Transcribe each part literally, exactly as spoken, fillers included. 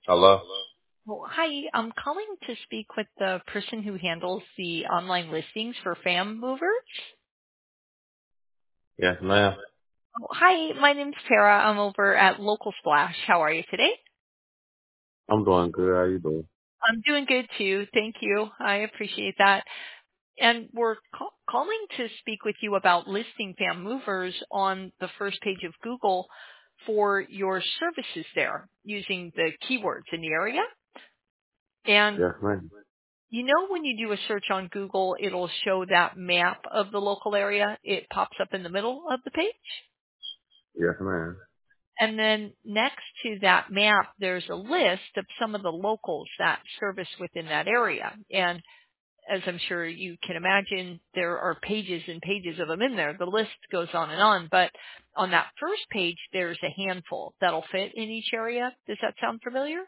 Hello? Well, hi. I'm calling to speak with the person who handles the online listings for Fam Movers. Yes, ma'am. Oh, hi, my name's Tara. I'm over at Local Splash. How are you today? I'm doing good. How you doing? I'm doing good too. Thank you. I appreciate that. And we're call- calling to speak with you about listing Fam Movers on the first page of Google for your services there using the keywords in the area. And Yes, ma'am. you know, when you do a search on Google, it'll show that map of the local area. It pops up in the middle of the page. Yes, ma'am. And then next to that map, there's a list of some of the locals that service within that area. And as I'm sure you can imagine, there are pages and pages of them in there. The list goes on and on. But on that first page, there's a handful that'll fit in each area. Does that sound familiar?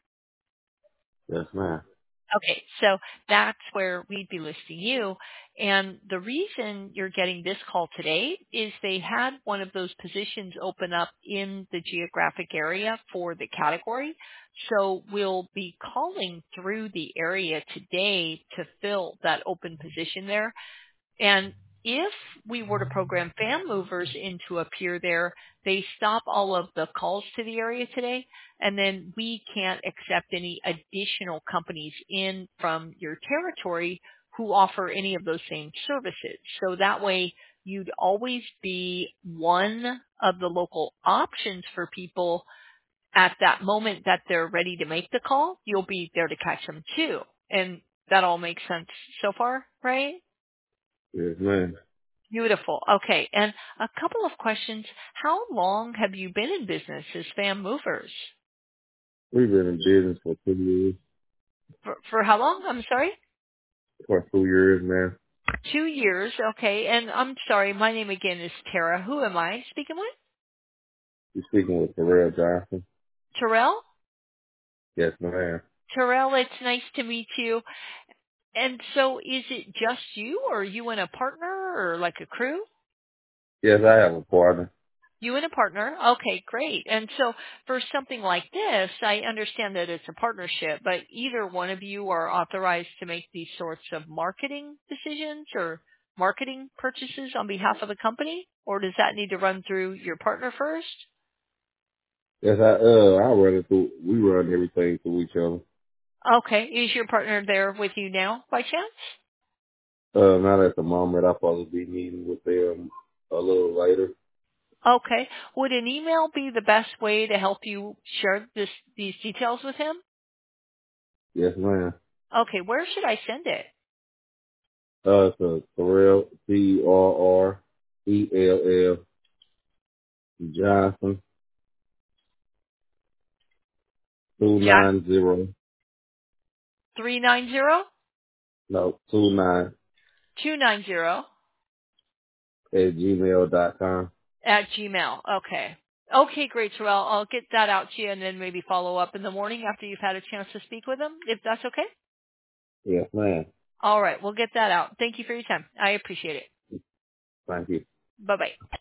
Yes, ma'am. Okay, so that's where we'd be listing you. And the reason you're getting this call today is they had one of those positions open up in the geographic area for the category. So we'll be calling through the area today to fill that open position there. And if we were to program fan movers in to appear there, they stop all of the calls to the area today, and then we can't accept any additional companies in from your territory who offer any of those same services. So that way you'd always be one of the local options for people at that moment that they're ready to make the call. You'll be there to catch them too. And that all makes sense so far, right? Yes, ma'am. Beautiful. Okay. And a couple of questions. How long have you been in business as Fam Movers? We've been in business for two years. For, for how long? I'm sorry? For two years, ma'am. Two years. Okay. And I'm sorry. My name again is Tara. Who am I speaking with? You speaking with Terrell Johnson? Terrell? Yes, ma'am. Terrell, it's nice to meet you. And so is it just you or you and a partner or like a crew? Yes, I have a partner. You and a partner. Okay, great. And so for something like this, I understand that it's a partnership, but either one of you are authorized to make these sorts of marketing decisions or marketing purchases on behalf of the company? Or does that need to run through your partner first? Yes, I uh I run it through. We run everything through each other. Okay. Is your partner there with you now by chance? Uh, not at the moment. I'll probably be meeting with them a little later. Okay. Would an email be the best way to help you share this, these details with him? Yes, ma'am. Okay. Where should I send it? Uh, so Terrell T R R E L L Johnson two Jack nine zero. three nine zero No, two nine two nine zero. at gmail dot com. At Gmail. Okay. Okay, great, Terrell. I'll get that out to you and then maybe follow up in the morning after you've had a chance to speak with them, if that's okay. Yes, ma'am. All right, we'll get that out. Thank you for your time. I appreciate it. Thank you. Bye-bye.